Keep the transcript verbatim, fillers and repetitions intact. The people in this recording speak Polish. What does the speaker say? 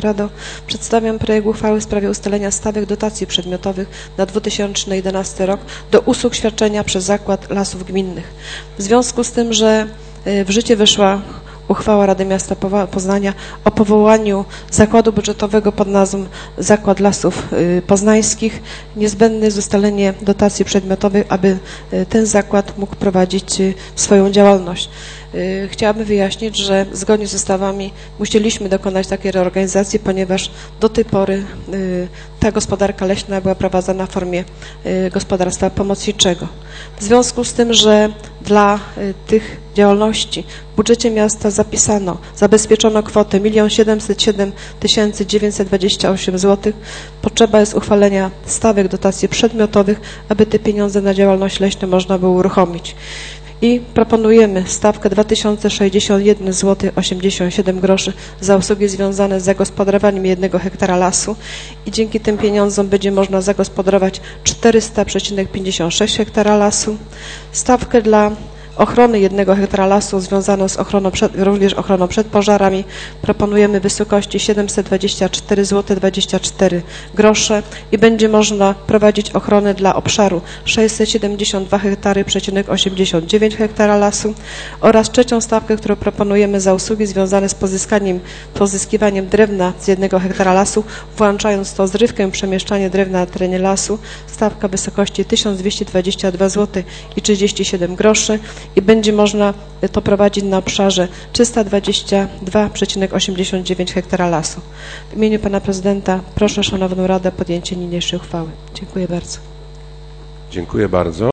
Rado, przedstawiam projekt uchwały w sprawie ustalenia stawek dotacji przedmiotowych na dwa tysiące jedenasty rok do usług świadczenia przez Zakład Lasów Gminnych. W związku z tym, że w życie weszła uchwała Rady Miasta Poznania o powołaniu zakładu budżetowego pod nazwą Zakład Lasów Poznańskich, niezbędne jest ustalenie dotacji przedmiotowej, aby ten zakład mógł prowadzić swoją działalność. Chciałabym wyjaśnić, że zgodnie z ustawami musieliśmy dokonać takiej reorganizacji, ponieważ do tej pory ta gospodarka leśna była prowadzona w formie gospodarstwa pomocniczego. W związku z tym, że dla tych działalności w budżecie miasta zapisano, zabezpieczono kwotę milion siedemset siedem tysięcy dziewięćset dwadzieścia osiem złotych, potrzeba jest uchwalenia stawek dotacji przedmiotowych, aby te pieniądze na działalność leśną można było uruchomić. I proponujemy stawkę dwa tysiące sześćdziesiąt jeden złotych osiemdziesiąt siedem groszy za usługi związane z zagospodarowaniem jednego hektara lasu i dzięki tym pieniądzom będzie można zagospodarować czterysta przecinek pięćdziesiąt sześć hektara lasu. Stawkę dla ochrony jednego hektara lasu związaną z ochroną przed, również ochroną przed pożarami proponujemy w wysokości siedemset dwadzieścia cztery złote dwadzieścia cztery grosze i będzie można prowadzić ochronę dla obszaru sześćset siedemdziesiąt dwa hektary przecinek osiemdziesiąt dziewięć hektara lasu oraz trzecią stawkę, którą proponujemy za usługi związane z pozyskaniem, pozyskiwaniem drewna z jednego hektara lasu, włączając to zrywkę i przemieszczanie drewna na terenie lasu, stawka w wysokości tysiąc dwieście dwadzieścia dwa złote trzydzieści siedem groszy i będzie można to prowadzić na obszarze trzysta dwadzieścia dwa przecinek osiemdziesiąt dziewięć hektara lasu. W imieniu Pana Prezydenta proszę Szanowną Radę o podjęcie niniejszej uchwały. Dziękuję bardzo. Dziękuję bardzo.